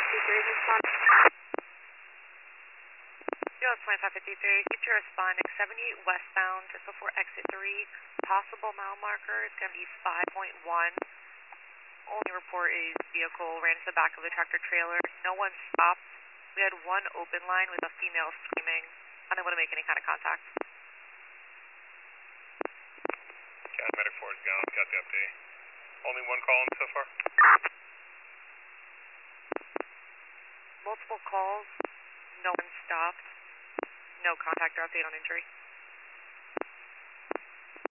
respond. Yo, 2553, future responding 78 westbound just before exit 3. Possible mile marker is going to be 5.1. Only report is vehicle ran into the back of the tractor trailer. No one stopped. We had one open line with a female screaming, unable to make any kind of contact. Cat Medic 4 is gone, got the update. Only one call in so far? Multiple calls, no one stopped. No contact or update on injury.